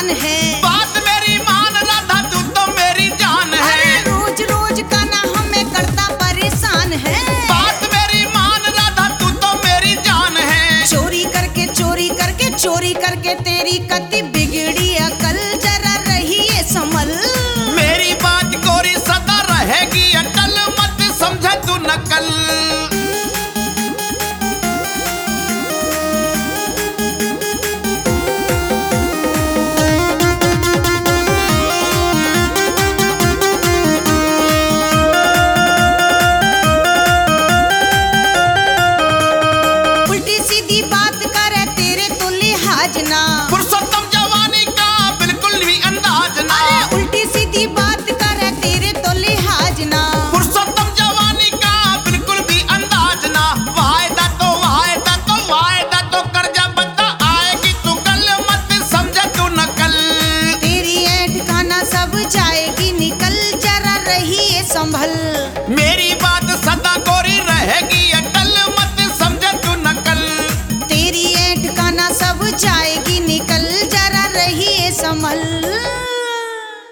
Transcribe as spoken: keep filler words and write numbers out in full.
परेशान है। बात मेरी मान राधा, तू तो मेरी जान है। अरे रोज रोज का ना हमें करता परेशान है। बात मेरी मान राधा, तू तो मेरी जान है। चोरी करके चोरी करके चोरी करके तेरी कति बिगड़ी अकल, जरा रहिए संभल। मेरी बात गोरी सदा रहेगी अटल, मत समझ तू नकल। उल्टी सीधी बात करे तेरे तो लिहाज ना। पुरुषोत्तम जवानी का बिल्कुल भी अंदाज ना। अरे उल्टी सीधी बात करे तेरे तो लिहाज ना। पुरुषोत्तम जवानी का बिल्कुल भी अंदाज ना। वायदा तो वायदा तो वायदा तो कर जा बता, आएगी तू कल, मत समझ तू नकल। तेरी ऐठ खाना सब जाएगी निकल, जरा रहिए संभल। मेरी बात सदा गोरी रहेगी